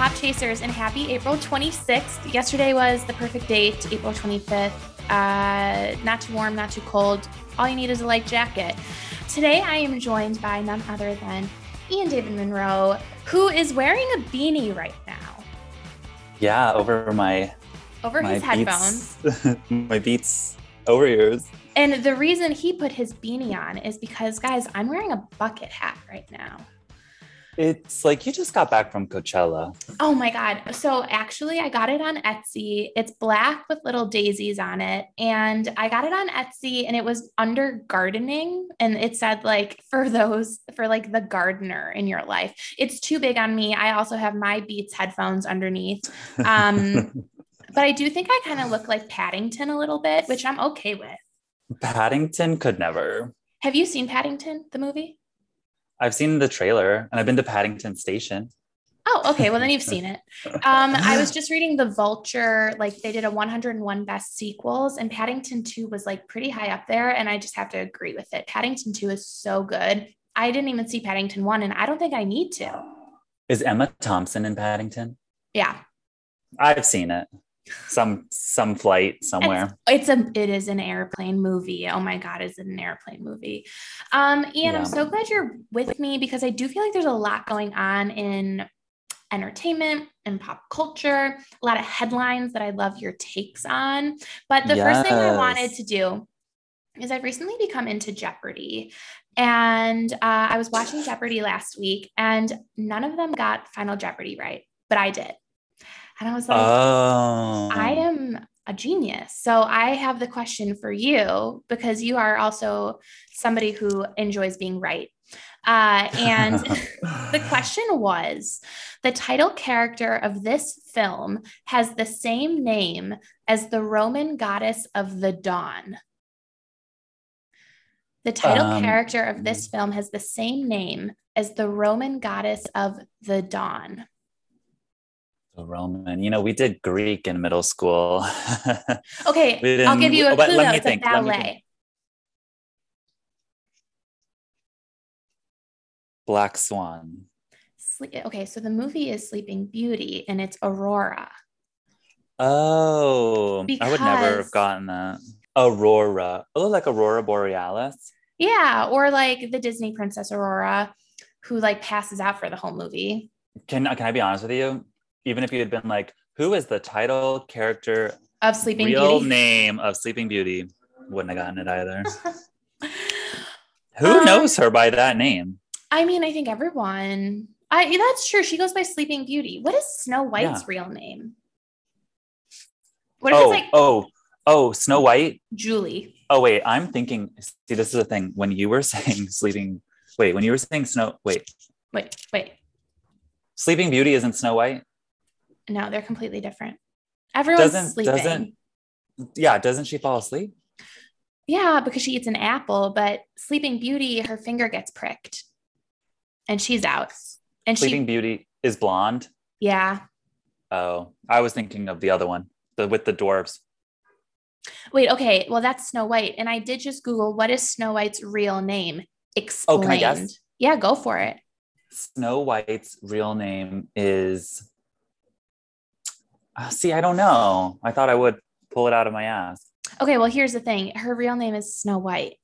Pop Chasers, and happy April 26th. Yesterday was the perfect date, April 25th. Not too warm, not too cold. All you need is a light jacket. Today, I am joined by none other than Ian David Monroe, who is wearing a beanie right now. Yeah, over his headphones. My Beats over ears. And the reason he put his beanie on is because, guys, I'm wearing a bucket hat right now. It's like you just got back from Coachella. Oh my God. So actually I got it on Etsy. It's black with little daisies on it. And I got it on Etsy and it was under gardening. And it said like, for like the gardener in your life. It's too big on me. I also have my Beats headphones underneath. But I do think I kind of look like Paddington a little bit, which I'm okay with. Paddington could never. Have you seen Paddington, the movie? I've seen the trailer and I've been to Paddington Station. Oh, okay. Well, then you've seen it. I was just reading The Vulture, like they did a 101 best sequels and Paddington 2 was like pretty high up there. And I just have to agree with it. Paddington 2 is so good. I didn't even see Paddington 1 and I don't think I need to. Is Emma Thompson in Paddington? Yeah. I've seen it. Some flight somewhere. It is an airplane movie. Oh my God, is it an airplane movie? Ian, yeah. I'm so glad you're with me because I do feel like there's a lot going on in entertainment and pop culture, a lot of headlines that I love your takes on. But the first thing I wanted to do is I've recently become into Jeopardy. And I was watching Jeopardy last week and none of them got Final Jeopardy right, but I did. And I was like, I am a genius. So I have the question for you because you are also somebody who enjoys being right. And the question was, the title character of this film has the same name as the Roman goddess of the dawn. The title character of this film has the same name as the Roman goddess of the dawn. Roman, we did Greek in middle school. Okay, I'll give you a clue though. It's a ballet. Black Swan. Okay, so the movie is Sleeping Beauty and it's Aurora. Oh, I would never have gotten that. Aurora. Oh, like Aurora Borealis? Yeah, or like the Disney Princess Aurora, who like passes out for the whole movie. Can I be honest with you? Even if you had been like, who is the title character of Sleeping Beauty? Real name of Sleeping Beauty. Wouldn't have gotten it either. Who knows her by that name? I mean, I think everyone. That's true. She goes by Sleeping Beauty. What is Snow White's real name? What if it's like Snow White? Julie. Oh, wait. I'm thinking, see, this is the thing. When you were saying when you were saying Wait. Sleeping Beauty isn't Snow White? No, they're completely different. Everyone's sleeping. Doesn't she fall asleep? Yeah, because she eats an apple, but Sleeping Beauty, her finger gets pricked and she's out. And Sleeping Beauty is blonde? Yeah. Oh, I was thinking of the other one, with the dwarves. Wait, okay. Well, that's Snow White. And I did just Google, what is Snow White's real name? Explained. Oh, can I guess? Yeah, go for it. Snow White's real name is... See, I don't know. I thought I would pull it out of my ass. Okay, well, here's the thing. Her real name is Snow White.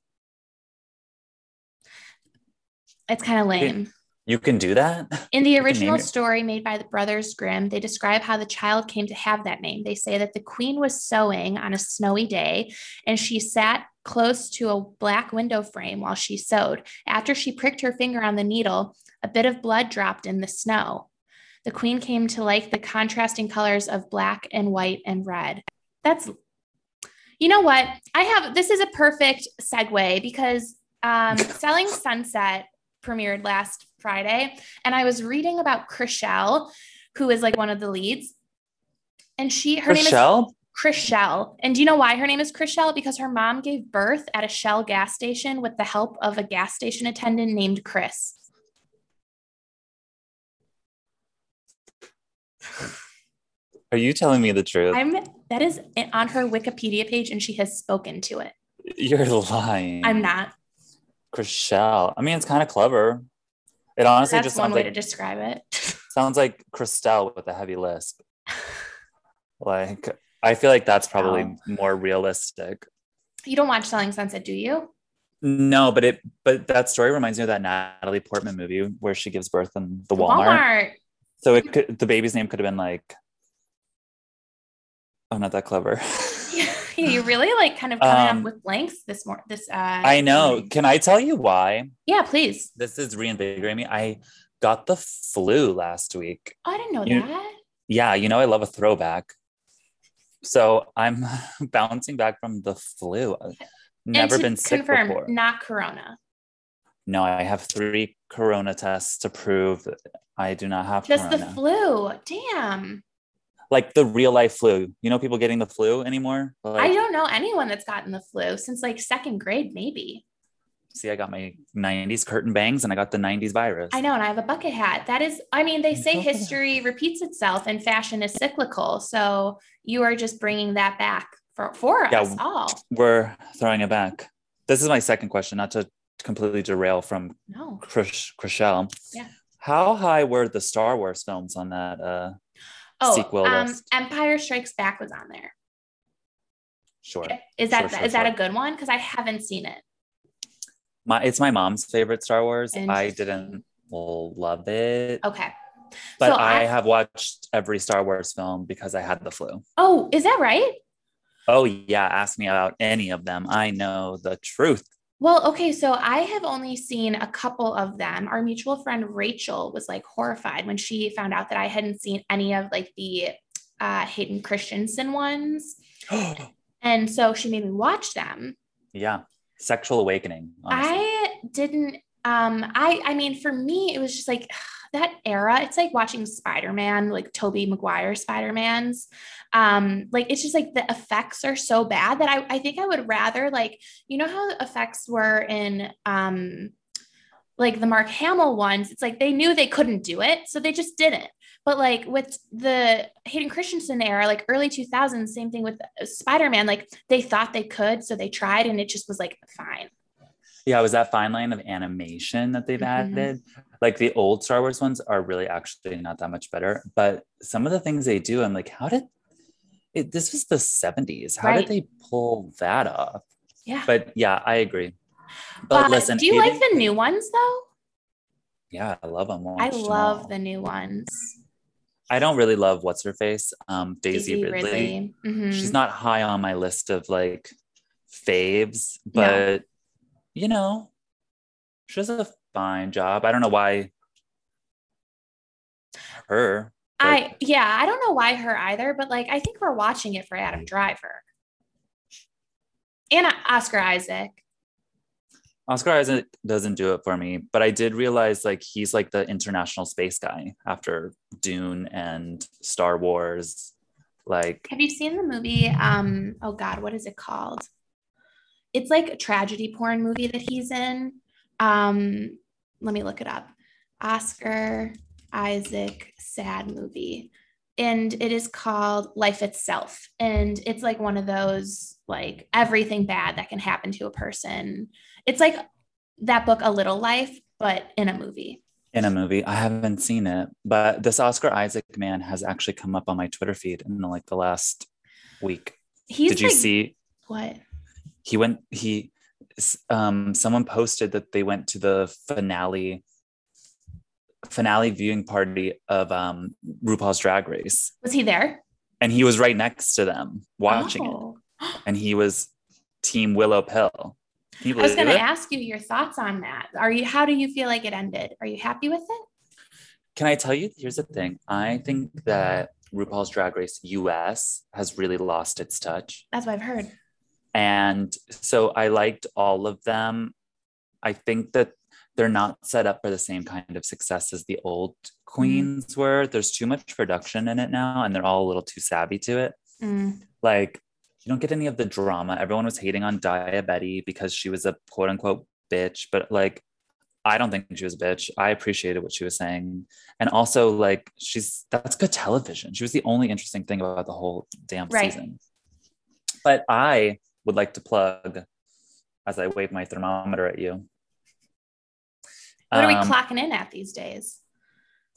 It's kind of lame. You can do that? In the original story made by the Brothers Grimm, they describe how the child came to have that name. They say that the queen was sewing on a snowy day, and she sat close to a black window frame while she sewed. After she pricked her finger on the needle, a bit of blood dropped in the snow. The queen came to like the contrasting colors of black and white and red. You know what? This is a perfect segue because Selling Sunset premiered last Friday. And I was reading about Chrishell, who is like one of the leads. And her name is Chrishell. And do you know why her name is Chrishell? Because her mom gave birth at a Shell gas station with the help of a gas station attendant named Chris. Are you telling me the truth? That is on her Wikipedia page and she has spoken to it. You're lying. I'm not. Chrishell. I mean, it's kind of clever. It honestly That's just one sounds way like, to describe it. Sounds like Christelle with a heavy lisp. Like, I feel like that's probably more realistic. You don't watch Selling Sunset, do you? No, but that story reminds me of that Natalie Portman movie where she gives birth in the Walmart. So the baby's name could have been like, oh, not that clever. Yeah, you really like kind of coming up with blanks this I know. morning. Can I tell you why? Yeah, please. This is reinvigorating me. I got the flu last week. Oh, I didn't know that. Yeah, I love a throwback. So I'm bouncing back from the flu. Never been sick before. Not corona. No, I have 3 corona tests to prove I do not have just corona. The flu. Damn. Like the real life flu. You know people getting the flu anymore? Like, I don't know anyone that's gotten the flu since like 2nd grade, maybe. See, I got my 90s curtain bangs and I got the 90s virus. I know, and I have a bucket hat. That is, I mean, they say history repeats itself and fashion is cyclical. So you are just bringing that back for us all. We're throwing it back. This is my second question, not to completely derail from Chrishell. Yeah. How high were the Star Wars films on that sequel list? Empire Strikes Back was on there. Sure. Is that a good one? Because I haven't seen it. It's my mom's favorite Star Wars. I didn't love it. Okay. But so I have watched every Star Wars film because I had the flu. Oh, is that right? Oh, yeah. Ask me about any of them. I know the truth. Well, okay. So I have only seen a couple of them. Our mutual friend Rachel was like horrified when she found out that I hadn't seen any of like the Hayden Christensen ones. And so she made me watch them. Yeah. Sexual awakening. Honestly. I didn't, I mean, for me, it was just like that era. It's like watching Spider-Man, like Tobey Maguire Spider-Man's. Like, it's just like the effects are so bad that I think I would rather like, you know how the effects were in, like the Mark Hamill ones, it's like they knew they couldn't do it, so they just didn't. But like with the Hayden Christensen era, like early 2000s, same thing with Spider-Man, like they thought they could, so they tried and it just was like fine. Yeah, it was that fine line of animation that they've added. Like the old Star Wars ones are really actually not that much better, but some of the things they do, I'm like, this was the 70s. How did they pull that off? Yeah. But yeah, I agree. But listen, do you like the new ones though? Yeah, I love them. I love the new ones. I don't really love what's her face, Daisy Ridley. She's not high on my list of like faves, but she does a fine job. I don't know why her. I don't know why her either, but like I think we're watching it for Adam Driver and Oscar Isaac. Oscar Isaac doesn't do it for me, but I did realize like he's like the international space guy after Dune and Star Wars. Like, have you seen the movie? Oh God, what is it called? It's like a tragedy porn movie that he's in. Let me look it up. Oscar Isaac sad movie. And it is called Life Itself. And it's like one of those, like everything bad that can happen to a person. It's like that book, A Little Life, but in a movie. I haven't seen it, but this Oscar Isaac man has actually come up on my Twitter feed in like the last week. Did you see what? Someone posted that they went to the finale viewing party of RuPaul's Drag Race. Was he there? And he was right next to them watching it. And he was Team Willow Pill. I was going to ask you your thoughts on that. How do you feel like it ended? Are you happy with it? Can I tell you? Here's the thing. I think that RuPaul's Drag Race US has really lost its touch. That's what I've heard. And so I liked all of them. I think that they're not set up for the same kind of success as the old queens were. There's too much production in it now, and they're all a little too savvy to it. Like, you don't get any of the drama. Everyone was hating on Daya Betty because she was a quote unquote bitch, but like, I don't think she was a bitch. I appreciated what she was saying. And also like, that's good television. She was the only interesting thing about the whole damn season. But I would like to plug, as I wave my thermometer at you. What are we clocking in at these days?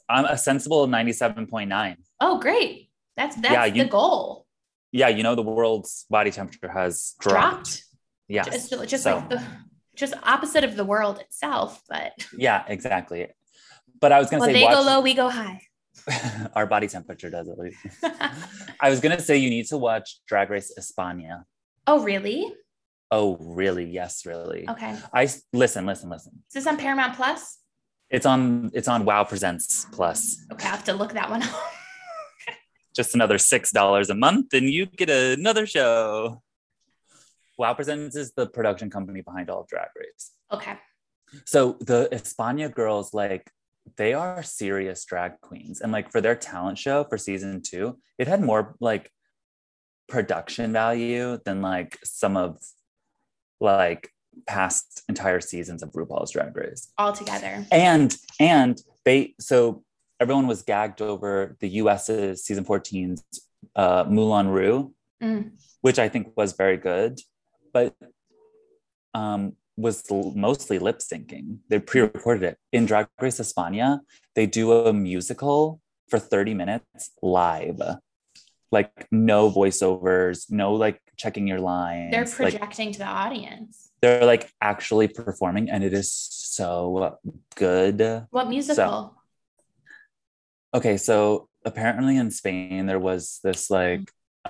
I'm a sensible 97.9. Oh, great. That's Yeah, the goal. Yeah, the world's body temperature has dropped. Yes. Just like just opposite of the world itself, but yeah, exactly. But I was gonna say, they go low, we go high. Our body temperature does at least. I was gonna say you need to watch Drag Race España. Oh, really? Oh, really? Yes, really. Okay. Listen. Is this on Paramount Plus? It's on Wow Presents Plus. Okay, I have to look that one up. Just another $6 a month, and you get another show. Wow Presents is the production company behind all of Drag Race. Okay. So the España girls, like, they are serious drag queens, and like for their talent show for season 2, it had more like production value than like some of like past entire seasons of RuPaul's Drag Race altogether. And so everyone was gagged over the US's season 14's Moulin Rouge, which I think was very good, but was mostly lip syncing. They pre-recorded it. In Drag Race España, they do a musical for 30 minutes live. Like no voiceovers, no like checking your lines. They're projecting to the audience. They're like actually performing, and it is so good. What musical? Okay, so apparently in Spain there was this like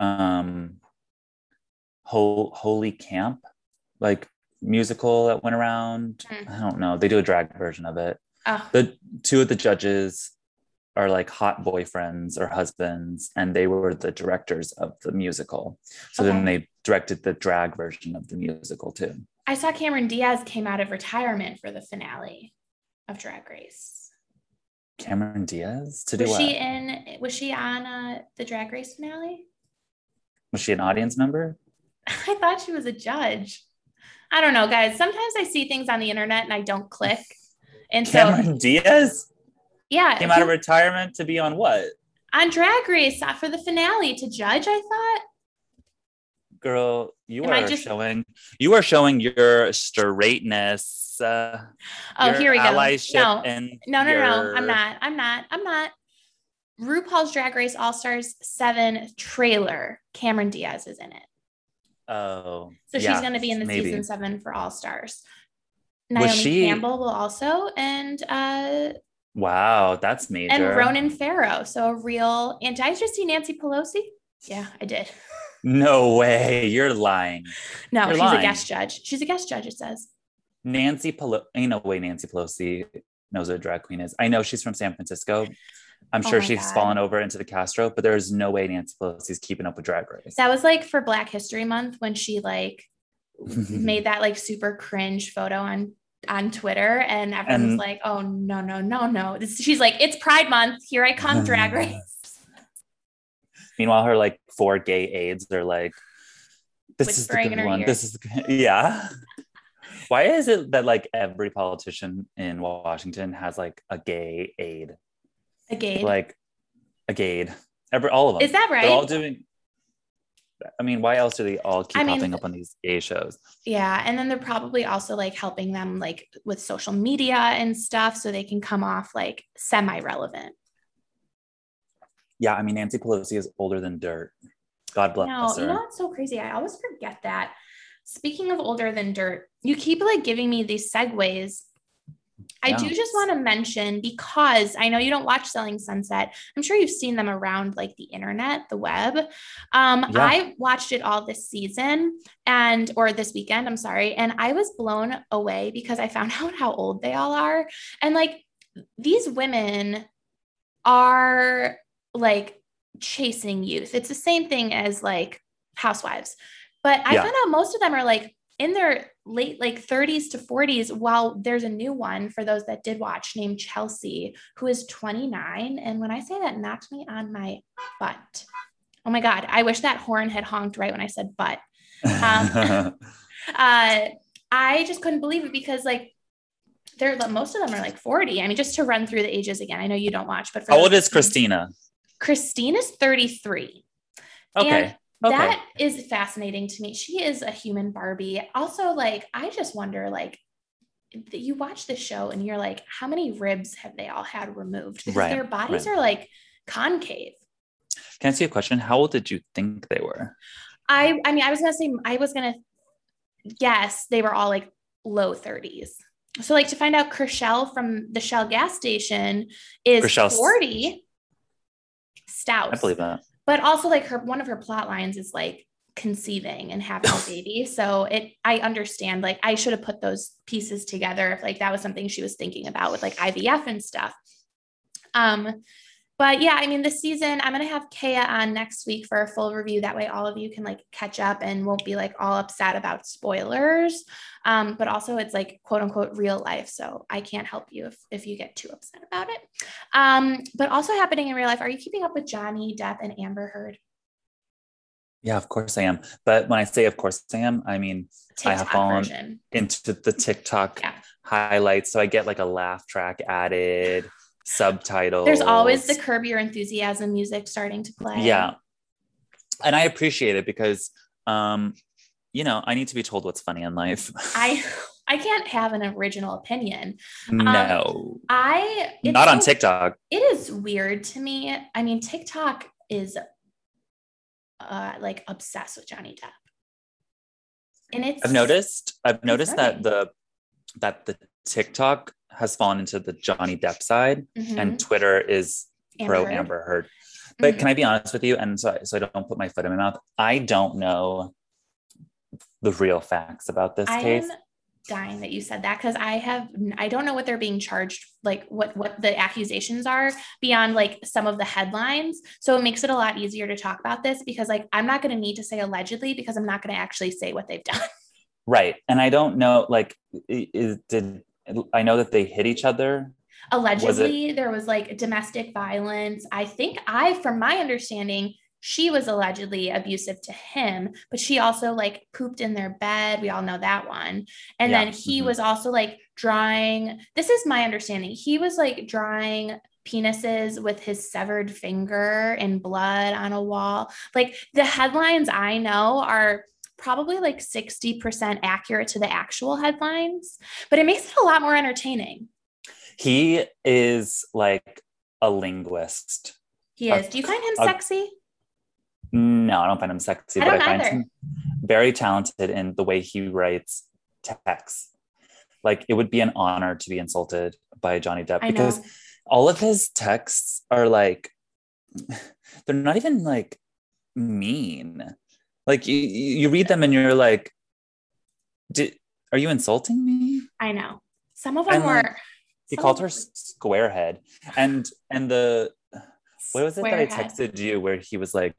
Holy Camp like musical that went around. I don't know. They do a drag version of it. Oh. The two of the judges are like hot boyfriends or husbands, and they were the directors of the musical. So then they directed the drag version of the musical too. I saw Cameron Diaz came out of retirement for the finale of Drag Race. Cameron Diaz to do what? Was she on the Drag Race finale? Was she an audience member? I thought she was a judge. I don't know, guys. Sometimes I see things on the internet and I don't click. And Cameron Diaz? Yeah. Came out of retirement to be on what? On Drag Race for the finale to judge, I thought. Girl, you are showing your straightness. Here we go. No. I'm not. RuPaul's Drag Race All-Stars 7 trailer. Cameron Diaz is in it. Oh. So she's going to be in the season 7 for All-Stars. Naomi Campbell will also, and wow, that's major. And Ronan Farrow. So a real, and did I just see Nancy Pelosi? Yeah, I did. No way. You're lying. No, she's a guest judge. She's a guest judge, it says. Nancy Pelosi, ain't no way Nancy Pelosi knows what a drag queen is. I know she's from San Francisco. I'm sure she's fallen over into the Castro, but there's no way Nancy Pelosi's keeping up with Drag Race. That was like for Black History Month when she like made that like super cringe photo on Twitter, and everyone was like, oh, no. She's like, it's Pride Month. Here I come, Drag Race. Meanwhile, her like 4 gay aides are like, this is the good one. This is yeah. Why is it that like every politician in Washington has like a gay aide? A gay? Like a gay. All of them. Is that right? They're all doing. I mean, why else do they all keep popping up on these gay shows? Yeah. And then they're probably also like helping them like with social media and stuff so they can come off like semi-relevant. Yeah. I mean, Nancy Pelosi is older than dirt. God bless her. You know what's so crazy? I always forget that. Speaking of older than dirt, you keep like giving me these segues. I do just want to mention, because I know you don't watch Selling Sunset. I'm sure you've seen them around like the internet, the web. I watched it all this season or this weekend, I'm sorry. And I was blown away because I found out how old they all are. And like, these women are like chasing youth. It's the same thing as like Housewives. But I found out most of them are like in their late like 30s to 40s, while there's a new one for those that did watch named Chelsea, who is 29. And when I say that, knocked me on my butt. Oh my God. I wish that horn had honked right when I said butt. I just couldn't believe it because like most of them are like 40. I mean, just to run through the ages again, I know you don't watch, but how old is Christina? Christina's 33. Okay. And that is fascinating to me. She is a human Barbie. Also, like, I just wonder, like, you watch the show and you're like, how many ribs have they all had removed? Because Right, their bodies right. are like concave. Can I ask you a question? How old did you think they were? I mean, I was gonna guess they were all like low 30s. So like to find out Chrishell from the Shell gas station is Rochelle, 40, I stout. believe that. But also like one of her plot lines is like conceiving and having a baby. So I understand, like I should have put those pieces together if like that was something she was thinking about with like IVF and stuff. But yeah, I mean, this season, I'm going to have Kaya on next week for a full review. That way, all of you can like catch up and won't be like all upset about spoilers. But also, it's like quote unquote real life. So I can't help you if you get too upset about it. But also happening in real life, are you keeping up with Johnny Depp and Amber Heard? Yeah, of course I am. But when I say of course I am, I mean, TikTok I have fallen version. into the TikTok highlights. So I get like a laugh track added, subtitles. There's always the Curb Your Enthusiasm music starting to play. Yeah. And I appreciate it because, you know, I need to be told what's funny in life. I can't have an original opinion. No. Not on TikTok. It is weird to me. I mean, TikTok is like obsessed with Johnny Depp. And I've noticed that the TikTok has fallen into the Johnny Depp side, and Twitter is pro Amber Heard. But can I be honest with you? And so I don't put my foot in my mouth. I don't know the real facts about this case. I'm dying that you said that, because I don't know what they're being charged, like what the accusations are beyond like some of the headlines. So it makes it a lot easier to talk about this, because like I'm not going to need to say allegedly, because I'm not going to actually say what they've done. Right. And I don't know, like, I know that they hit each other. Allegedly, there was like domestic violence. I think from my understanding, she was allegedly abusive to him, but she also like pooped in their bed. We all know that one. And then he was also like drawing, this is my understanding, he was like drawing penises with his severed finger and blood on a wall. Like the headlines I know are probably like 60% accurate to the actual headlines, but it makes it a lot more entertaining. He is like a linguist. He is. Do you find him sexy? No, I don't find him sexy, but I find him very talented in the way he writes texts. Like it would be an honor to be insulted by Johnny Depp, because all of his texts are like, they're not even like mean. Like you read them and you're like, are you insulting me? I know. Some of them were. Like, he called her squarehead, and the what was it that I texted you where he was like,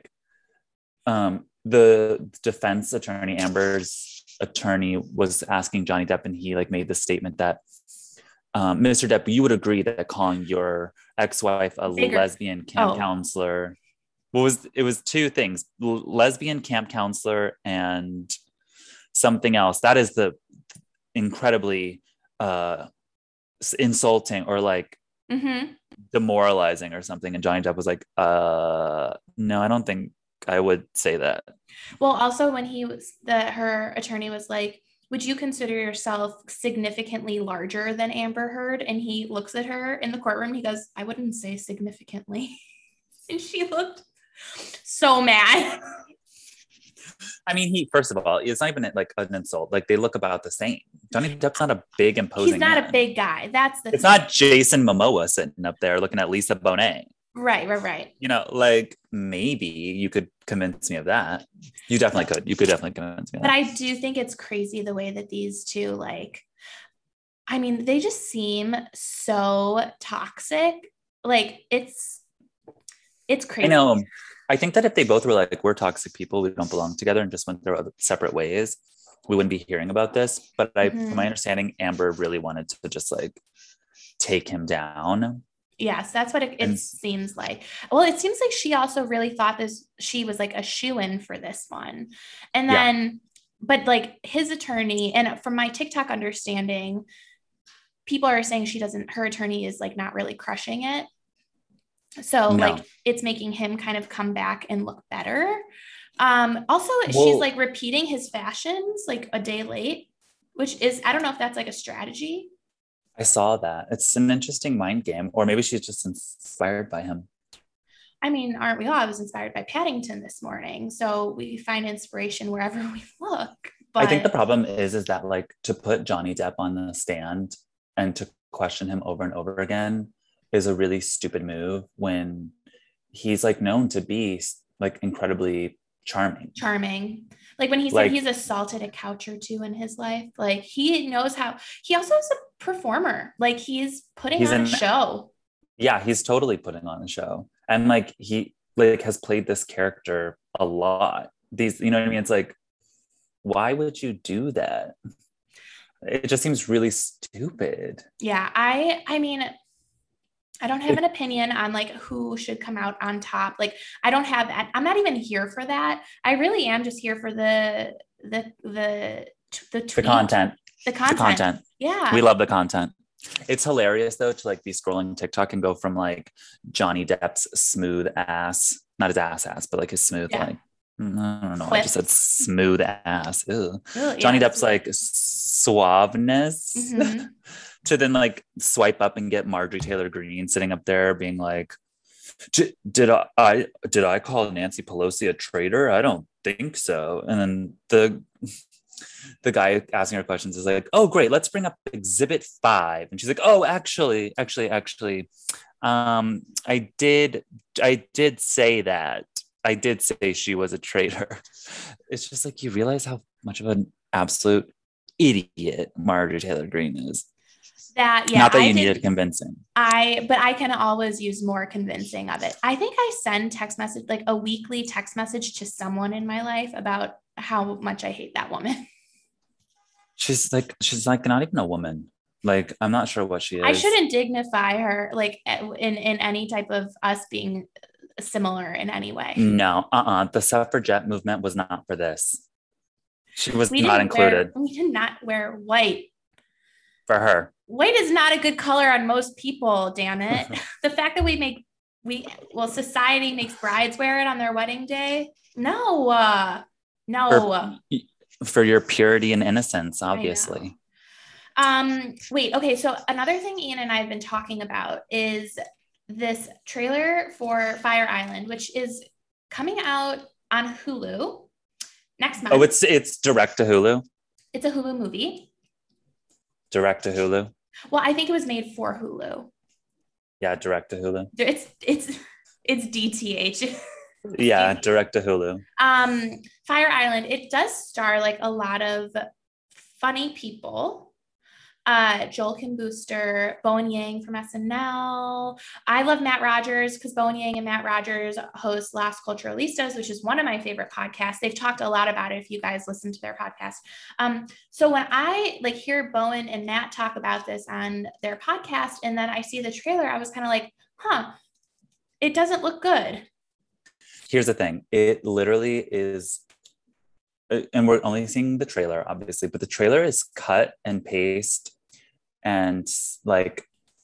the defense attorney, Amber's attorney, was asking Johnny Depp, and he like made the statement that Mr. Depp, you would agree that calling your ex-wife a lesbian camp counselor, it was two things: lesbian camp counselor and something else. That is the incredibly insulting or like demoralizing or something. And Johnny Depp was like, no, I don't think I would say that. Well, also when her attorney was like, would you consider yourself significantly larger than Amber Heard? And he looks at her in the courtroom, he goes, I wouldn't say significantly. And she looked so mad. I mean, first of all, it's not even like an insult. Like they look about the same. Johnny Depp's not a big, imposing He's not man. A big guy. That's the It's thing. Not Jason Momoa sitting up there looking at Lisa Bonet. Right. You know, like maybe you could convince me of that. You definitely could. You could definitely convince me of that. But I do think it's crazy the way that these two, like, I mean, they just seem so toxic. Like it's crazy. I know. I think that if they both were like, we're toxic people, we don't belong together, and just went their other separate ways, we wouldn't be hearing about this. But from my understanding, Amber really wanted to just like take him down. Yes, that's what it seems like. Well, it seems like she also really thought she was like a shoo-in for this one. And then, but like his attorney, and from my TikTok understanding, people are saying her attorney is like not really crushing it. So like it's making him kind of come back and look better. Also, she's like repeating his fashions like a day late. which is, I don't know if that's like a strategy. I saw that. It's an interesting mind game, or maybe she's just inspired by him. I mean, aren't we all? I was inspired by Paddington this morning. So we find inspiration wherever we look. But I think the problem is that like to put Johnny Depp on the stand and to question him over and over again is a really stupid move when he's like known to be like incredibly charming. Like when he said he's assaulted a couch or two in his life, like he knows how. He also is a performer. Like he's putting on a show. Yeah, he's totally putting on a show. And like he like has played this character a lot. These, you know what I mean? It's like, why would you do that? It just seems really stupid. Yeah, I mean, I don't have an opinion on like who should come out on top. Like I don't have that. I'm not even here for that. I really am just here for the content. The content. Yeah. We love the content. It's hilarious though to like be scrolling TikTok and go from like Johnny Depp's smooth ass, not his ass, but like his smooth like I don't know. Clips. I just said smooth ass. Ew. Johnny Depp's like suaveness to then like swipe up and get Marjorie Taylor Greene sitting up there being like, did I call Nancy Pelosi a traitor? I don't think so. And then the guy asking her questions is like, oh great, let's bring up exhibit 5. And she's like, oh actually I did say that. I did say she was a traitor. It's just like you realize how much of an absolute idiot Marjorie Taylor Greene is. That, yeah. Not that you needed convincing. But I can always use more convincing of it. I think I send text message, like a weekly text message to someone in my life about how much I hate that woman. She's like not even a woman. Like, I'm not sure what she is. I shouldn't dignify her like in any type of us being similar in any way. No, the suffragette movement was not for this. She was not included. We did not wear white. For her. White is not a good color on most people, damn it. The fact that society makes brides wear it on their wedding day. No. For your purity and innocence, obviously. Wait, okay. So another thing Ian and I have been talking about is this trailer for Fire Island, which is coming out on Hulu next month. Oh, it's direct to Hulu? It's a Hulu movie. Direct to Hulu? Well, I think it was made for Hulu. Yeah, direct to Hulu. It's DTH. Yeah, direct to Hulu. Fire Island, it does star like a lot of funny people. Joel Kim Booster, Bowen Yang from SNL. I love Matt Rogers because Bowen Yang and Matt Rogers host Las Culturalistas, which is one of my favorite podcasts. They've talked a lot about it if you guys listen to their podcast. So when I like hear Bowen and Matt talk about this on their podcast, and then I see the trailer, I was kind of like, it doesn't look good. Here's the thing. It literally is, and we're only seeing the trailer, obviously, but the trailer is cut and paste. And like,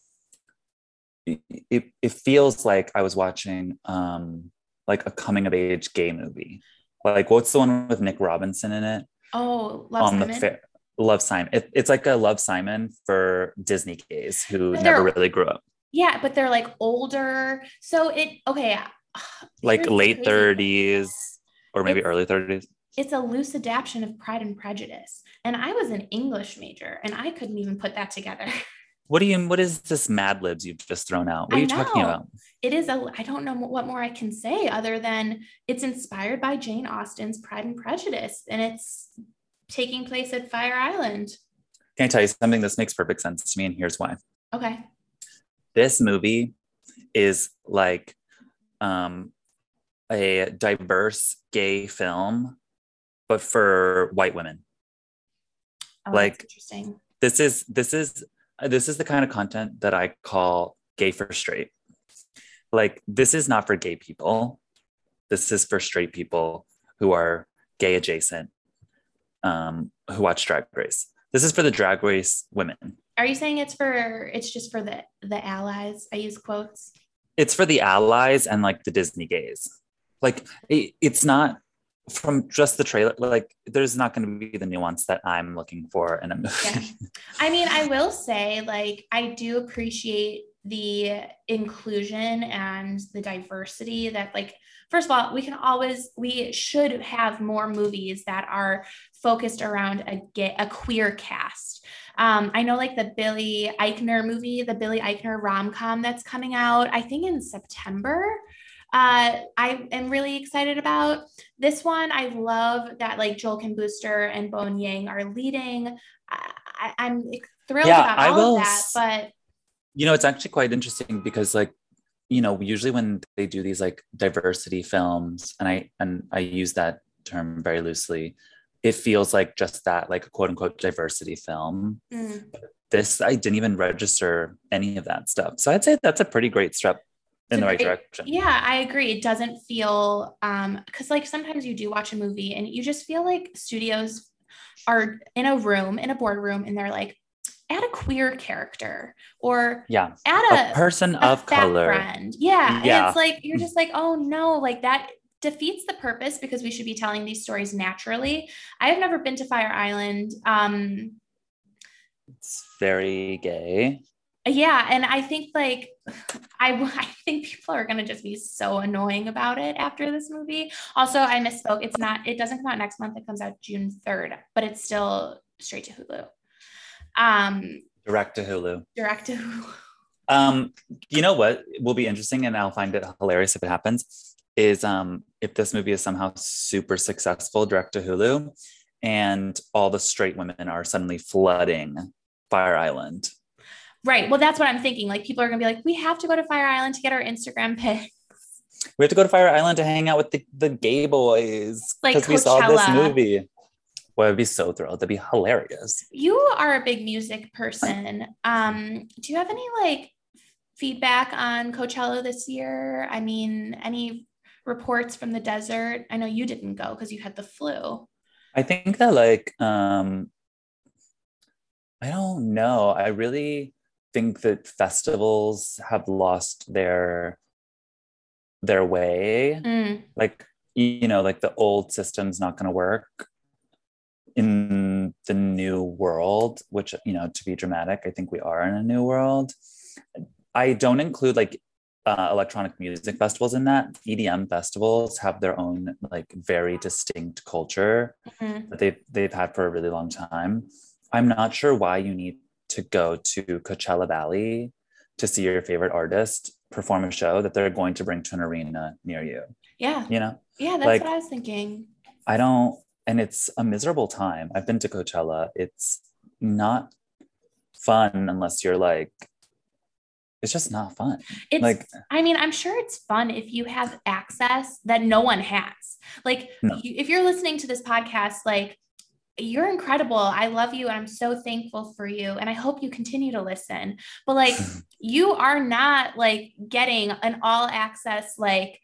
it feels like I was watching like a coming of age gay movie. Like, what's the one with Nick Robinson in it? Oh, Love Simon. Love Simon. It's like a Love Simon for Disney gays who never really grew up. Yeah, but they're like older. So like late 30s or maybe early 30s. It's a loose adaptation of Pride and Prejudice. And I was an English major and I couldn't even put that together. What is this Mad Libs you've just thrown out? What are you talking about? I don't know what more I can say other than it's inspired by Jane Austen's Pride and Prejudice and it's taking place at Fire Island. Can I tell you something? This makes perfect sense to me and here's why. Okay. This movie is like a diverse gay film but for white women. Oh, like, that's interesting. This is the kind of content that I call gay for straight. Like, this is not for gay people. This is for straight people who are gay adjacent, who watch Drag Race. This is for the Drag Race women. Are you saying it's just for the allies? I use quotes. It's for the allies and like the Disney gays. Like it's not from just the trailer, like there's not going to be the nuance that I'm looking for in a movie. Yeah. I mean, I will say, like, I do appreciate the inclusion and the diversity that, like, first of all, we should have more movies that are focused around a queer cast. I know, like, the Billy Eichner rom-com that's coming out, I think in September. I am really excited about this one. I love that, like, Joel Kim Booster and Bowen Yang are leading. I'm thrilled about all of that, but it's actually quite interesting because, like, usually when they do these like diversity films, and I use that term very loosely, it feels like just that, like a quote unquote diversity film. This, I didn't even register any of that stuff. So I'd say that's a pretty great step in the right direction. Yeah, I agree. It doesn't feel, because like sometimes you do watch a movie and you just feel like studios are in a boardroom, and they're like, add a queer character, or add a person of color. Friend. Yeah. And it's like, you're just like, oh no, like that defeats the purpose, because we should be telling these stories naturally. I've never been to Fire Island. It's very gay. Yeah, and I think like I think people are gonna just be so annoying about it after this movie. Also, I misspoke. It doesn't come out next month. It comes out June 3rd, but it's still straight to Hulu. Direct to Hulu. Direct to Hulu. You know what will be interesting, and I'll find it hilarious if it happens, is if this movie is somehow super successful direct to Hulu, and all the straight women are suddenly flooding Fire Island. Right. Well, that's what I'm thinking. Like, people are going to be like, we have to go to Fire Island to get our Instagram pics. We have to go to Fire Island to hang out with the gay boys. Like because we saw this movie. Well, I'd be so thrilled. That'd be hilarious. You are a big music person. Do you have any like feedback on Coachella this year? I mean, any reports from the desert? I know you didn't go because you had the flu. I think that like, I don't know. I really think that festivals have lost their way. Like, like the old system's not going to work in the new world, which, to be dramatic, I think we are in a new world. I don't include like electronic music festivals in that. EDM festivals have their own like very distinct culture that they've had for a really long time. I'm not sure why you need to go to Coachella Valley to see your favorite artist perform a show that they're going to bring to an arena near you. Yeah. Yeah, that's like, what I was thinking. And it's a miserable time. I've been to Coachella. It's not fun unless you're like, it's just not fun. I mean, I'm sure it's fun if you have access that no one has. Like, if you're listening to this podcast, like, you're incredible. I love you. And I'm so thankful for you. And I hope you continue to listen. But like, you are not like getting an all access, like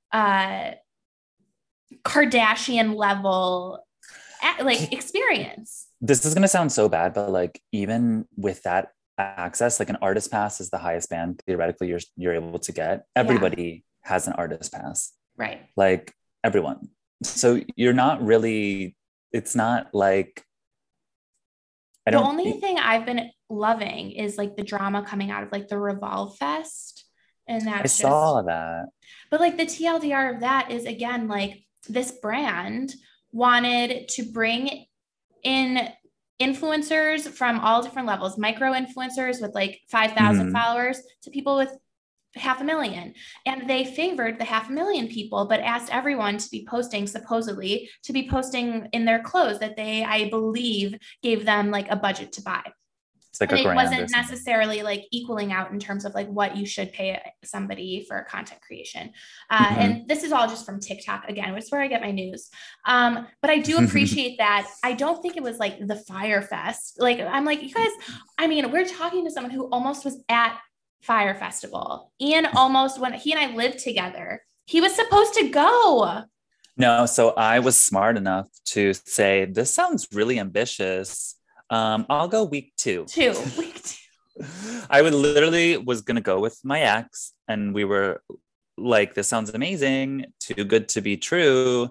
Kardashian level, like experience. This is going to sound so bad, but like, even with that access, like an artist pass is the highest band theoretically you're able to get. Everybody has an artist pass. Right. Like everyone. So you're not really, it's not like the only thing I've been loving is like the drama coming out of like the Revolve Fest, and I saw that. But like the TLDR of that is, again, like this brand wanted to bring in influencers from all different levels, micro influencers with like 5,000 followers to people with 500,000, and they favored the 500,000 people, but asked everyone to be posting, supposedly to be posting in their clothes that they, I believe, gave them like a budget to buy. It's like and it wasn't necessarily like equaling out in terms of like what you should pay somebody for content creation. And this is all just from TikTok, again, which is where I get my news. But I do appreciate that. I don't think it was like the Fyre Fest. Like, I'm like, you guys, I mean, we're talking to someone who almost was at Fyre Festival. Ian almost, when he and I lived together, he was supposed to go. No, so I was smart enough to say, this sounds really ambitious. I'll go week two. Week two. I was gonna go with my ex, and we were like, this sounds amazing, too good to be true.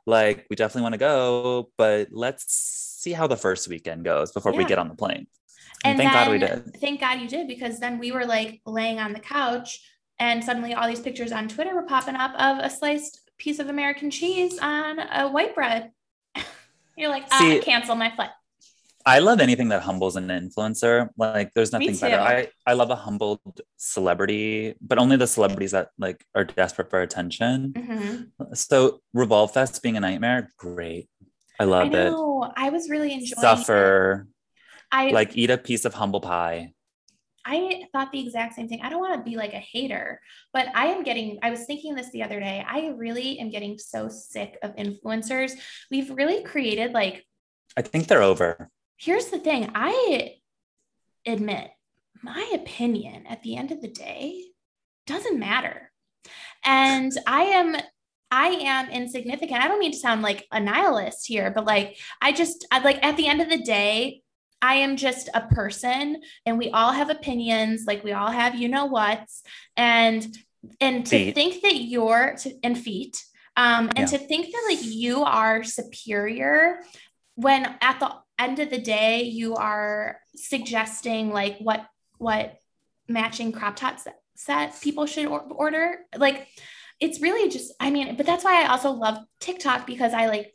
Like, we definitely want to go, but let's see how the first weekend goes before we get on the plane. And thank God we did. Thank God you did, because then we were like laying on the couch and suddenly all these pictures on Twitter were popping up of a sliced piece of American cheese on a white bread. You're like, cancel my flight. I love anything that humbles an influencer. Like, there's nothing better. I love a humbled celebrity, but only the celebrities that like are desperate for attention. Mm-hmm. So Revolve Fest being a nightmare, great. I love it. I was really enjoying Suffer. Like, eat a piece of humble pie. I thought the exact same thing. I don't want to be like a hater, but I was thinking this the other day. I really am getting so sick of influencers. We've really created like, I think they're over. Here's the thing. I admit my opinion at the end of the day doesn't matter. And I am insignificant. I don't mean to sound like a nihilist here, but like, I like at the end of the day, I am just a person and we all have opinions. Like, we all have, whats, and to think that and feet, to think that like you are superior when at the end of the day, you are suggesting like what matching crop top set people should order. Like, it's really just, but that's why I also love TikTok, because I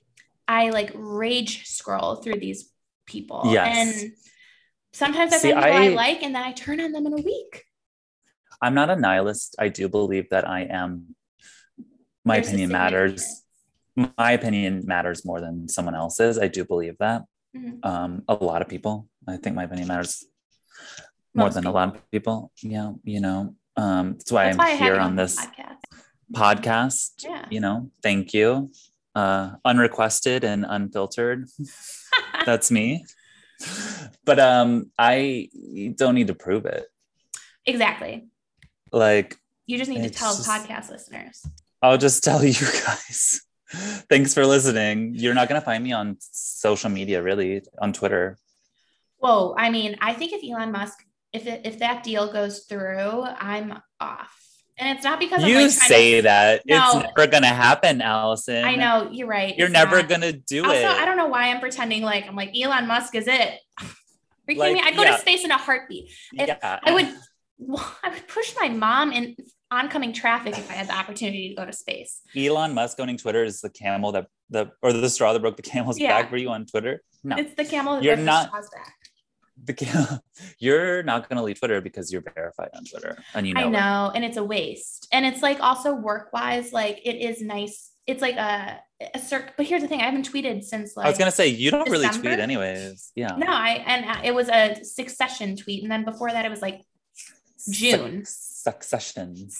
rage scroll through these people. Yes. And sometimes I find people I like, and then I turn on them in a week. I'm not a nihilist. I do believe that my opinion matters. My opinion matters more than someone else's. I do believe that. Mm-hmm. A lot of people, I think my opinion matters more than a lot of people. Yeah. That's why I'm here on this podcast. Yeah. Thank you. Unrequested and unfiltered. That's me. But I don't need to prove it. Exactly. Like, you just need to tell podcast listeners. I'll just tell you guys. Thanks for listening. You're not going to find me on social media, really, on Twitter. Whoa. I think if Elon Musk, if that deal goes through, I'm off. And it's not because you say that. No. It's never going to happen, Allison. I know. You're right. You're never going to do it. Also, I don't know why I'm pretending like I'm like, Elon Musk is it. Are you kidding me? I'd go to space in a heartbeat. I would push my mom in oncoming traffic if I had the opportunity to go to space. Elon Musk owning Twitter is the camel or the straw that broke the camel's back for you on Twitter. No, it's the camel that broke the straw's back. You're not going to leave Twitter because you're verified on Twitter, and I know, and it's a waste. And it's like also work wise, like it is nice. It's like a circ. But here's the thing: I haven't tweeted since like. I was going to say you don't really tweet anyways. Yeah. No, it was a Succession tweet, and then before that, it was like June. Succession.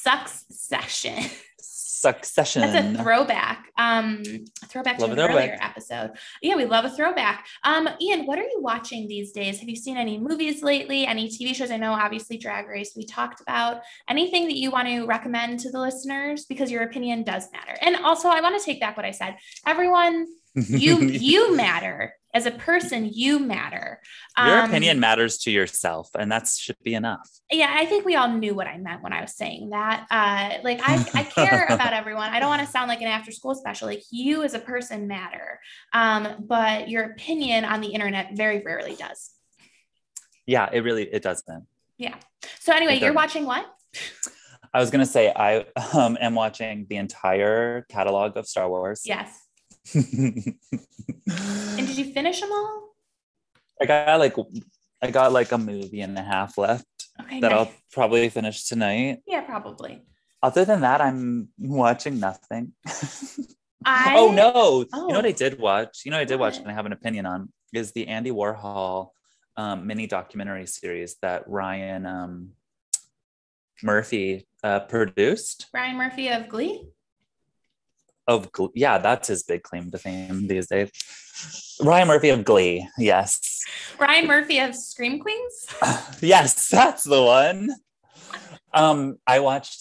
That's a throwback. Throwback to an earlier episode. Yeah, we love a throwback. Ian, what are you watching these days? Have you seen any movies lately? Any TV shows? I know obviously Drag Race we talked about. Anything that you want to recommend to the listeners? Because your opinion does matter. And also I want to take back what I said. Everyone, you matter. As a person, you matter. Your opinion matters to yourself, and that should be enough. Yeah, I think we all knew what I meant when I was saying that. I care about everyone. I don't want to sound like an after-school special. Like, you as a person matter, but your opinion on the internet very rarely does. Yeah, it doesn't. Yeah. So anyway, you're watching what? I was gonna say I am watching the entire catalog of Star Wars. Yes. And did you finish them all? I got like a movie and a half left that I'll probably finish tonight. Yeah, probably. Other than that, I'm watching nothing. You know what I did watch? And I have an opinion on is the Andy Warhol mini documentary series that Ryan Murphy produced. Ryan Murphy of Glee? Yeah, that's his big claim to fame these days. Ryan Murphy of Glee, yes. Ryan Murphy of Scream Queens? Yes, that's the one. I watched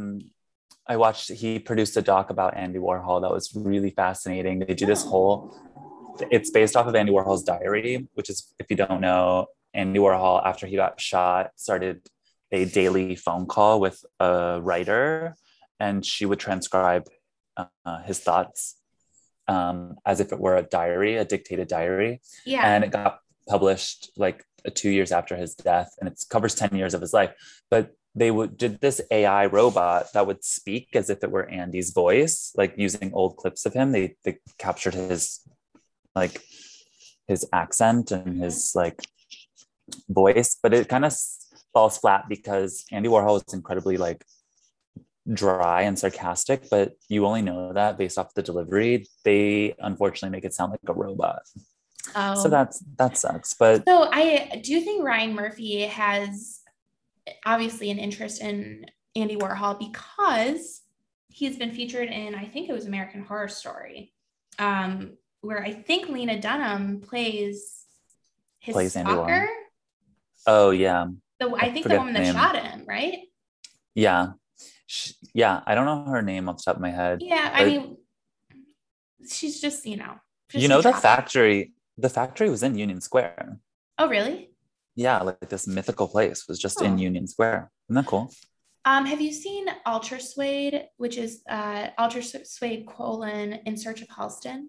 he produced a doc about Andy Warhol that was really fascinating. They do this it's based off of Andy Warhol's diary, which is, if you don't know, Andy Warhol, after he got shot, started a daily phone call with a writer, and she would transcribe his thoughts as if it were a diary, a dictated diary. Yeah. And it got published like 2 years after his death, and it covers 10 years of his life. But they did this AI robot that would speak as if it were Andy's voice, like using old clips of him. They captured his like his accent and his like voice, but it kind of falls flat because Andy Warhol is incredibly like dry and sarcastic, but you only know that based off the delivery. They unfortunately make it sound like a robot. So that sucks. But so I do think Ryan Murphy has obviously an interest in Andy Warhol because he's been featured in, I think it was American Horror Story, where I think Lena Dunham plays his stalker. Oh yeah. So I think the woman that shot him, right? Yeah. Yeah. I don't know her name off the top of my head. Yeah. I mean, she's just, the factory. The factory was in Union Square. Oh, really? Yeah, like this mythical place was just in Union Square. Isn't that cool? Have you seen Ultra Suede, which is Ultra Suede : In Search of Halston?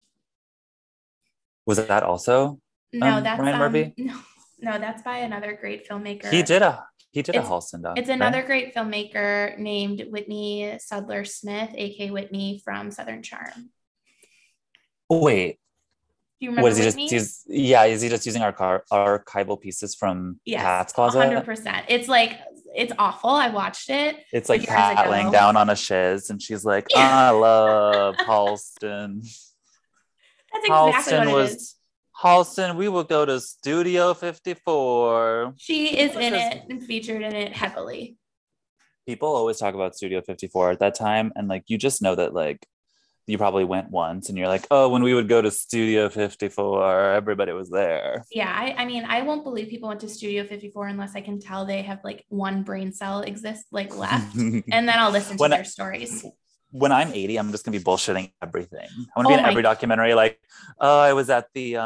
Was it that also? No, that's Ryan Murphy. No, that's by another great filmmaker. He did a Halston doc. It's another great filmmaker named Whitney Sudler Smith, aka Whitney from Southern Charm. Wait. Do you remember Is he just using our archival pieces from Pat's closet? 100%. It's awful. I watched it. It's like Pat laying down on a shiz and she's like, I love Halston. That's exactly what it is. Halston, we will go to Studio 54. She is in it and featured in it heavily. People always talk about Studio 54 at that time, and like you just know that like you probably went once and you're like, oh, when we would go to Studio 54, everybody was there. Yeah, I mean, I won't believe people went to Studio 54 unless I can tell they have like one brain cell left, and then I'll listen to their stories. When I'm 80, I'm just gonna be bullshitting everything. I want to be in every documentary. Like, oh, I was at the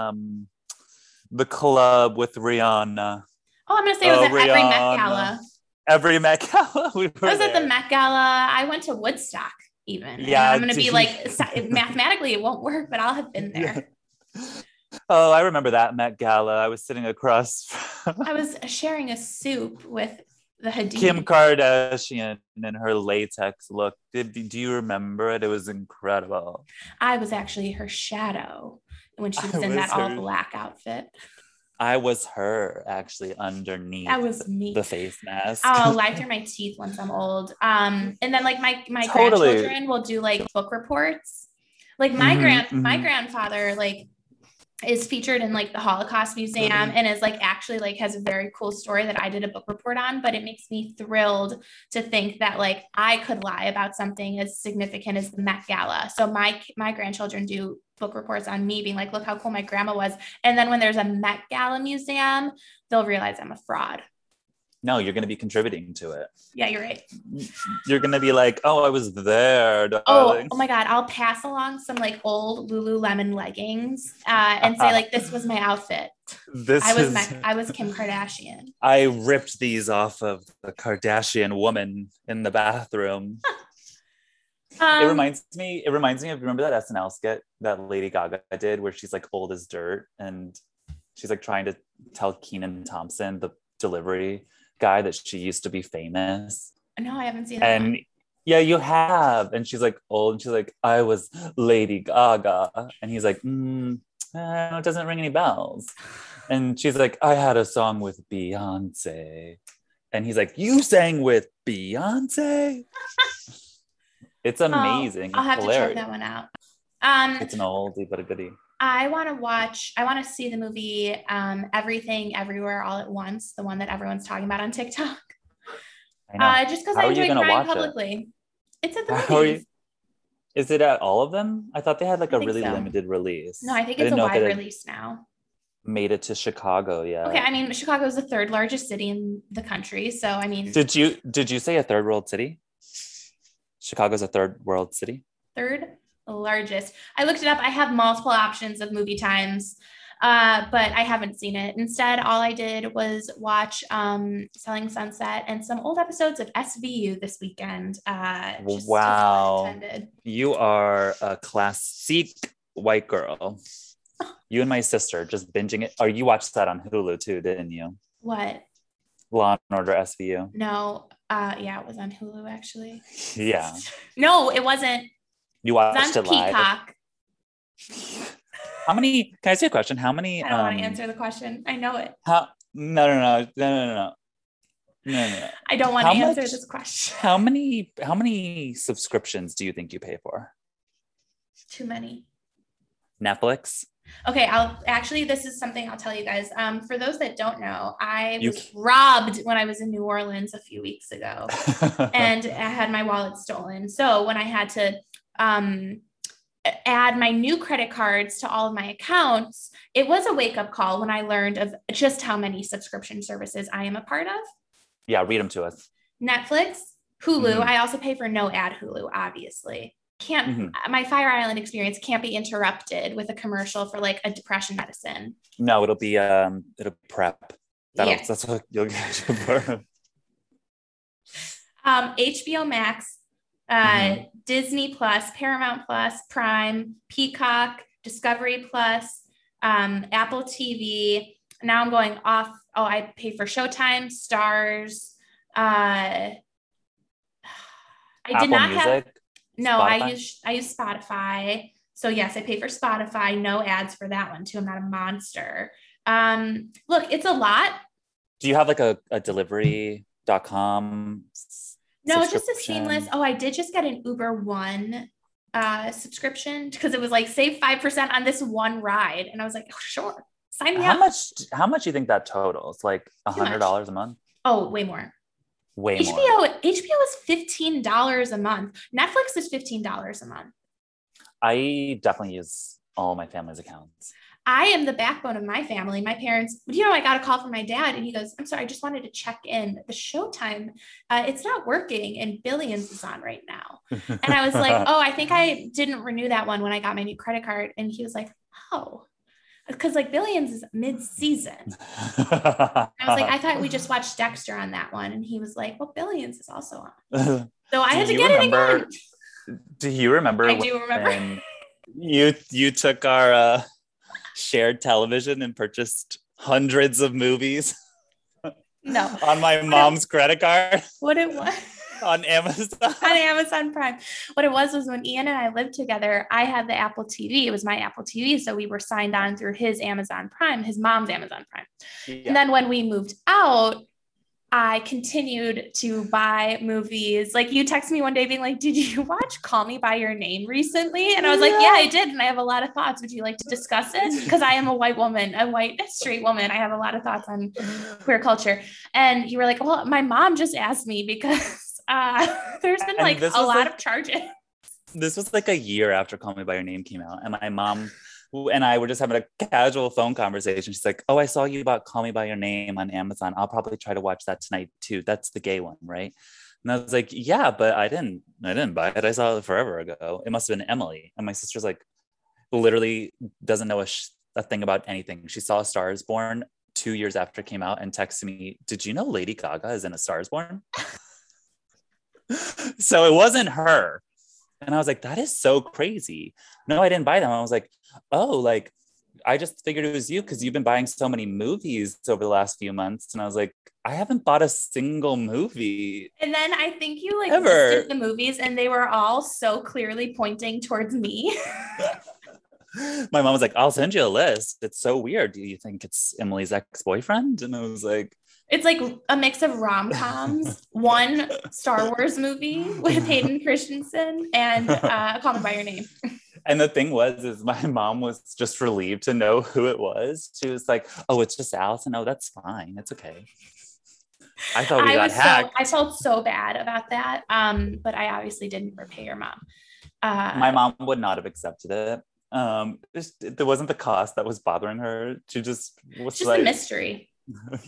club with Rihanna. Oh, I'm gonna say it was at every Met Gala. Every Met Gala. I was at the Met Gala. I went to Woodstock. Even. Yeah, I'm gonna be like, mathematically it won't work, but I'll have been there. Yeah. Oh, I remember that Met Gala. I was sitting across. I was sharing a soup with the Hadid. Kim Kardashian in her latex look. Do you remember it? It was incredible. I was actually her shadow when she was in that all black outfit. I was her actually underneath. That was me. The face mask. I'll lie through my teeth once I'm old. And then like my grandchildren will do like book reports. Like my grandfather like is featured in like the Holocaust Museum and is like actually like has a very cool story that I did a book report on, but it makes me thrilled to think that like I could lie about something as significant as the Met Gala. So my grandchildren do book reports on me being like, look how cool my grandma was. And then when there's a Met Gala museum, they'll realize I'm a fraud. No, you're going to be contributing to it. Yeah, you're right. You're going to be like, oh, I was there, darling. Oh my God. I'll pass along some like old Lululemon leggings and say like, this was my outfit. I was Kim Kardashian. I ripped these off of the Kardashian woman in the bathroom. It reminds me of, remember that SNL skit that Lady Gaga did where she's like old as dirt and she's like trying to tell Kenan Thompson, the delivery guy, that she used to be famous. No, I haven't seen that. And yeah, you have. And she's like old and she's like, I was Lady Gaga. And he's like, it doesn't ring any bells. And she's like, I had a song with Beyonce. And he's like, you sang with Beyonce? It's amazing. I'll have to check that one out. It's an oldie but a goodie. I want to see the movie Everything Everywhere All at Once, the one that everyone's talking about on TikTok. I know. Just because I enjoy crying publicly. It's at the movies. Is it at all of them? I thought they had like a really limited release. No, I think it's a wide release now. Made it to Chicago, yeah. Okay, I mean, Chicago is the third largest city in the country, so I mean. Did you say a third world city? Chicago's a third world city? Third largest. I looked it up. I have multiple options of movie times, but I haven't seen it. Instead, all I did was watch Selling Sunset and some old episodes of SVU this weekend. Wow. You are a classic white girl. You and my sister just binging it. Or you watched that on Hulu too, didn't you? What? Law and Order SVU. No. Yeah, it was on Hulu actually. Yeah. No, it wasn't. You watched it live? Peacock. How many? Can I ask you a question? How many? I don't want to answer the question. I know it. No. I don't want to answer this question. How many subscriptions do you think you pay for? Too many. Netflix? Okay, this is something I'll tell you guys. For those that don't know, I was robbed when I was in New Orleans a few weeks ago and I had my wallet stolen. So when I had to add my new credit cards to all of my accounts, it was a wake-up call when I learned of just how many subscription services I am a part of. Yeah, read them to us. Netflix, Hulu. Mm-hmm. I also pay for no ad Hulu, obviously. My Fire Island experience can't be interrupted with a commercial for like a depression medicine. No, it'll be PrEP. That's what you'll get for. HBO Max, Disney Plus, Paramount Plus, Prime, Peacock, Discovery Plus, Apple TV. Now I'm going off. Oh, I pay for Showtime, Stars. I did not have. No, Spotify? I use Spotify. So yes, I pay for Spotify. No ads for that one too. I'm not a monster. Look, it's a lot. Do you have like a delivery.com? No, just a seamless. Oh, I did just get an Uber One subscription because it was like save 5% on this one ride. And I was like, oh, sure. Sign me up. How much do you think that totals? Like $100 a month? Oh, way more. HBO is $15 a month. Netflix is $15 a month. I definitely use all my family's accounts. I am the backbone of my family. My parents, I got a call from my dad and he goes, I'm sorry, I just wanted to check in. The Showtime, it's not working and Billions is on right now. And I was like, oh, I think I didn't renew that one when I got my new credit card. And he was like, oh, because like Billions is mid-season. I was like, I thought we just watched Dexter on that one. And he was like, well, Billions is also on. So I had to get it again. Do you remember? I do remember. You took our shared television and purchased hundreds of movies? No. On my mom's credit card? What it was? On Amazon. On Amazon Prime. What it was when Ian and I lived together, I had the Apple TV. It was my Apple TV. So we were signed on through his Amazon Prime, his mom's Amazon Prime. Yeah. And then when we moved out, I continued to buy movies. Like you texted me one day being like, did you watch Call Me By Your Name recently? And I was like, yeah, I did. And I have a lot of thoughts. Would you like to discuss it? Because I am a white woman, a white straight woman. I have a lot of thoughts on queer culture. And you were like, well, my mom just asked me because there's been like a lot of charges. This was like a year after Call Me By Your Name came out. And my mom and I were just having a casual phone conversation. She's like, oh, I saw you bought Call Me By Your Name on Amazon. I'll probably try to watch that tonight too. That's the gay one, right? And I was like, yeah, but I didn't buy it. I saw it forever ago. It must've been Emily. And my sister's like, literally doesn't know a thing about anything. She saw A Star Is Born 2 years after it came out and texted me, did you know Lady Gaga is in A Star Is Born? So it wasn't her. And I was like, that is so crazy. No, I didn't buy them. I was like, oh, like, I just figured it was you because you've been buying so many movies over the last few months. And I was like, I haven't bought a single movie. And then I think you like listed the movies and they were all so clearly pointing towards me. My mom was like, I'll send you a list. It's so weird. Do you think it's Emily's ex-boyfriend? And I was like, it's like a mix of rom-coms, one Star Wars movie with Hayden Christensen and Call Me By Your Name. And the thing is my mom was just relieved to know who it was. She was like, oh, it's just Allison. Oh, that's fine. It's okay. I thought we got hacked. I felt so bad about that. But I obviously didn't repay your mom. My mom would not have accepted it. There wasn't the cost that was bothering her. She just was just like, a mystery. Yeah.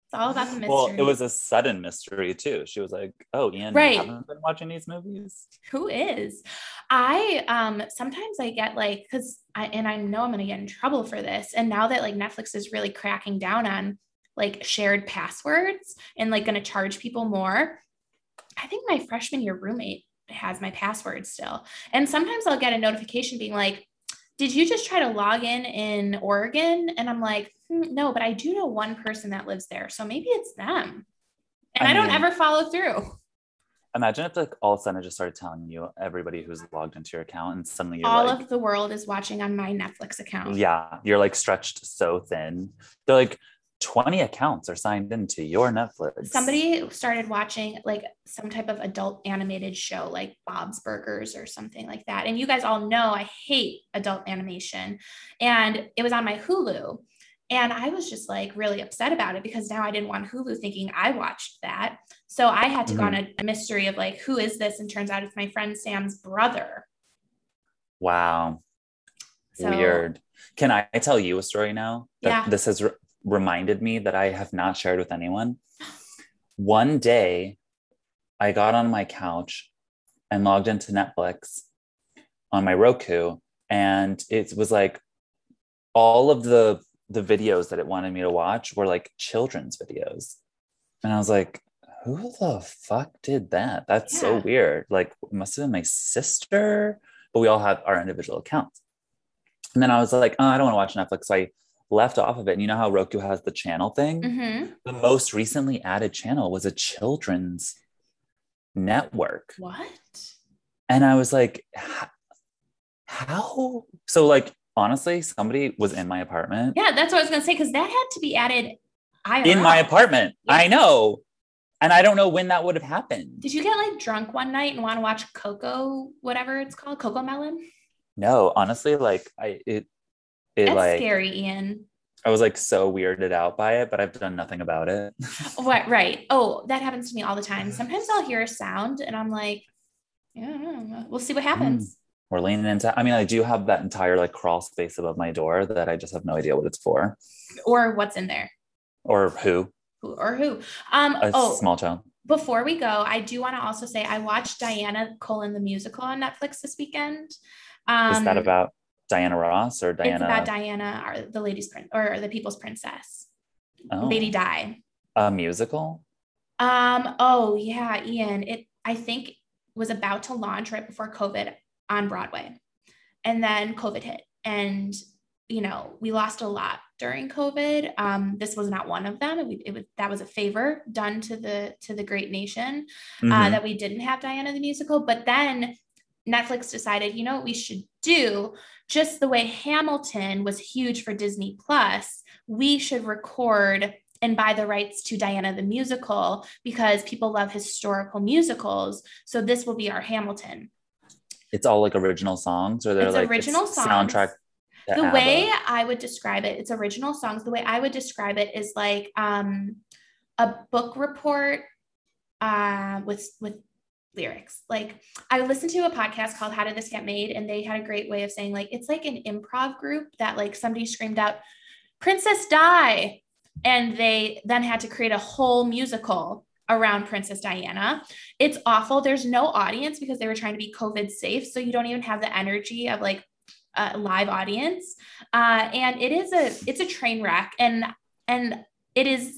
It's all about the mystery. Well, it was a sudden mystery too. She was like, "Oh, Ian, you haven't been watching these movies?" Who is? I sometimes I get like, because I know I'm gonna get in trouble for this. And now that like Netflix is really cracking down on like shared passwords and like gonna charge people more, I think my freshman year roommate has my password still. And sometimes I'll get a notification being like, did you just try to log in Oregon? And I'm like, no, but I do know one person that lives there. So maybe it's them. And I don't ever follow through. Imagine if like all of a sudden I just started telling you everybody who's logged into your account and suddenly you're all of the world is watching on my Netflix account. Yeah. You're like stretched so thin. They're like 20 accounts are signed into your Netflix. Somebody started watching like some type of adult animated show like Bob's Burgers or something like that. And you guys all know I hate adult animation. And it was on my Hulu. And I was just like really upset about it because now I didn't want Hulu thinking I watched that. So I had to go on a mystery of like, who is this? And turns out it's my friend Sam's brother. Wow. So, weird. Can I tell you a story now? That this has reminded me that I have not shared with anyone. One day, I got on my couch and logged into Netflix on my Roku. And it was like all of the videos that it wanted me to watch were like children's videos. And I was like, who the fuck did that? That's so weird. Like, it must have been my sister, but we all have our individual accounts. And then I was like, oh, I don't want to watch Netflix. So I left off of it. And you know how Roku has the channel thing? The most recently added channel was a children's network. What? And I was like, how? So like, honestly, somebody was in my apartment. Yeah, that's what I was going to say. Because that had to be added IRL. In my apartment. Yeah. I know. And I don't know when that would have happened. Did you get like drunk one night and want to watch Coco, whatever it's called? Coco Melon? No, honestly, like that's like scary, Ian. I was like so weirded out by it, but I've done nothing about it. What? Right. Oh, that happens to me all the time. Sometimes I'll hear a sound and I'm like, yeah, we'll see what happens. We're leaning into, I mean, I do have that entire like crawl space above my door that I just have no idea what it's for. Or what's in there. Or who. A small child. Before we go, I do want to also say I watched Diana: the musical on Netflix this weekend. Is that about Diana Ross or Diana? It's about Diana, the lady's prince or the people's princess. Lady Di. A musical? Oh yeah, Ian. It I think was about to launch right before COVID on Broadway. And then COVID hit. And you know, we lost a lot during COVID. This was not one of them. That was a favor done to the great nation that we didn't have Diana the musical. But then Netflix decided, you know what we should do? Just the way Hamilton was huge for Disney Plus, we should record and buy the rights to Diana the musical because people love historical musicals. So this will be our Hamilton. It's all like original songs, or they're like original songs. Soundtrack. The way I would describe it, it's original songs. The way I would describe it is like a book report with lyrics. Like I listened to a podcast called How Did This Get Made? And they had a great way of saying like, it's like an improv group that like somebody screamed out, Princess Di. And they then had to create a whole musical around Princess Diana. It's awful. There's no audience because they were trying to be COVID safe. So you don't even have the energy of like a live audience. And it's a train wreck. And it is,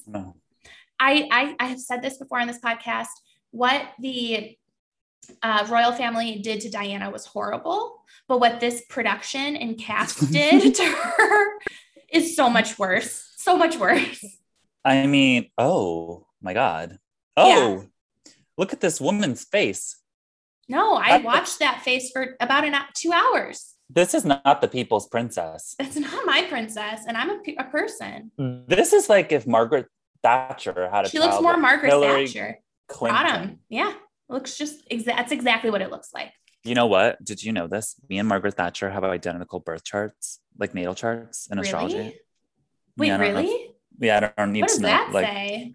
I have said this before on this podcast, what the royal family did to Diana was horrible, but what this production and cast did to her is so much worse. So much worse. I mean, oh my God. Oh, look at this woman's face. No, I watched that face for about 2 hours. This is not the people's princess. It's not my princess, and I'm a person. This is like if Margaret Thatcher had a She looks more Margaret Thatcher. Clinton. Bottom. Yeah. Looks just that's exactly what it looks like. You know what? Did you know this? Me and Margaret Thatcher have identical birth charts, like natal charts in astrology. Wait, really? I don't need to know. What does that say?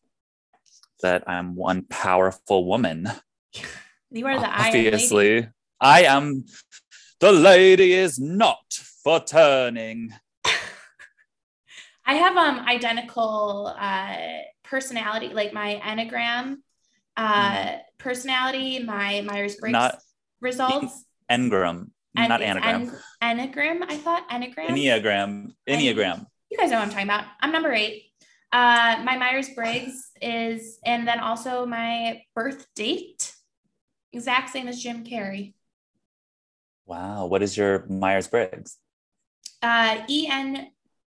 That I'm one powerful woman. You are the obviously. Iron Lady. I am. The lady is not for turning. I have identical personality, like my Enneagram personality, my Myers-Briggs results. Engram, not anagram. Enneagram, I thought Enneagram. Enneagram. You guys know what I'm talking about. I'm number 8. My Myers-Briggs is, and then also my birth date, exact same as Jim Carrey. Wow. What is your Myers-Briggs? ENJ.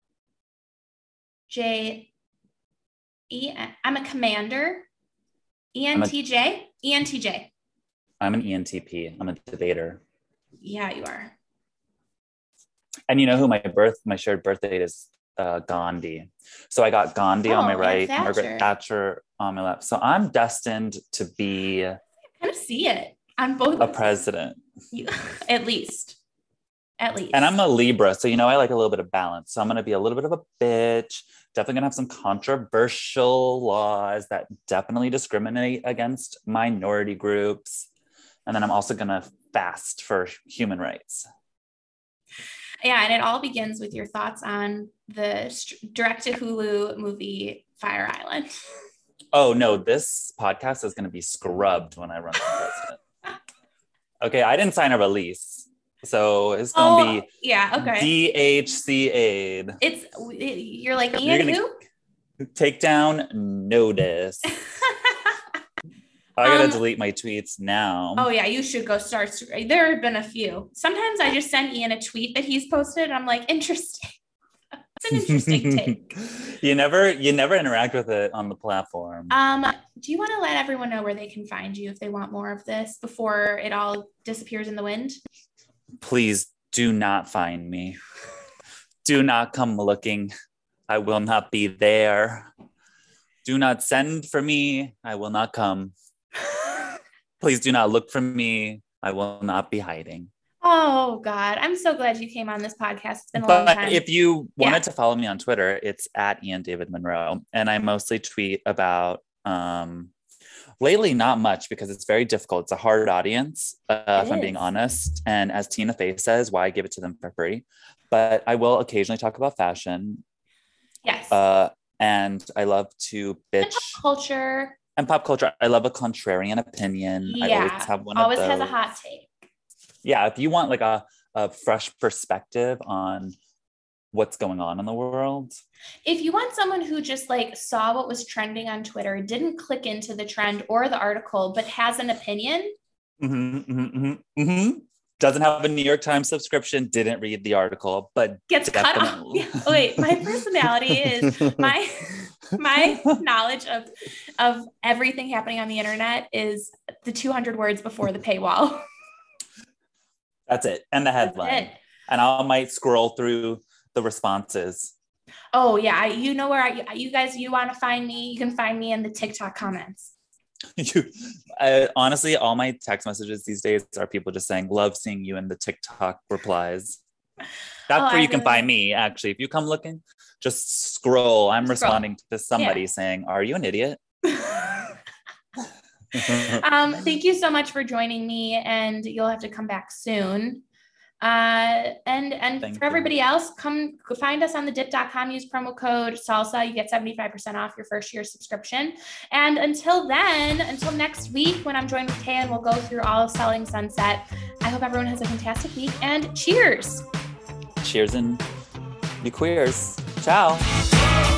I'm a commander. ENTJ. ENTJ. I'm an ENTP. I'm a debater. Yeah, you are. And you know who my shared birth date is? Gandhi. So I got Gandhi on my right, Margaret Thatcher on my left. So I'm destined to be. I kind of see it on both. A president. At least. And I'm a Libra, so I like a little bit of balance. So I'm going to be a little bit of a bitch. Definitely going to have some controversial laws that definitely discriminate against minority groups. And then I'm also going to fast for human rights. Yeah, and it all begins with your thoughts on the direct-to-Hulu movie Fire Island. Oh, no, this podcast is going to be scrubbed when I run for president. Okay, I didn't sign a release. So it's going to be DHCA'd. You're like, Ian who? Take down notice. I gotta delete my tweets now. Oh yeah, you should go start. There have been a few. Sometimes I just send Ian a tweet that he's posted and I'm like, interesting. It's an interesting take. You never interact with it on the platform. Do you want to let everyone know where they can find you if they want more of this before it all disappears in the wind? Please do not find me. Do not come looking. I will not be there. Do not send for me. I will not come. Please do not look for me. I will not be hiding. Oh, God. I'm so glad you came on this podcast. It's been a long time. If you wanted to follow me on Twitter, it's at Ian David Monroe. And I mostly tweet about, lately, not much because it's very difficult. It's a hard audience, if I'm being honest. And as Tina Fey says, why give it to them for free? But I will occasionally talk about fashion. Yes. And I love to bitch. And pop culture. I love a contrarian opinion. Yeah. I always have one always of those. Has a hot take. Yeah. If you want like a fresh perspective on what's going on in the world. If you want someone who just like saw what was trending on Twitter, didn't click into the trend or the article, but has an opinion. Doesn't have a New York Times subscription, didn't read the article, but gets cut off. Yeah. Wait, my personality is my knowledge of everything happening on the internet is the 200 words before the paywall. That's it. And the headline. And I might scroll through the responses. Oh yeah. You know where you want to find me? You can find me in the TikTok comments. Honestly, all my text messages these days are people just saying, love seeing you in the TikTok replies. That's where you can find me, actually. If you come looking, just scroll. I'm responding to somebody saying, are you an idiot? Thank you so much for joining me, and you'll have to come back soon. And for everybody else, come find us on thedip.com, use promo code SALSA. You get 75% off your first year subscription. And until next week, when I'm joined with Taya and we'll go through all of Selling Sunset, I hope everyone has a fantastic week, and cheers. Cheers and be queers. Ciao.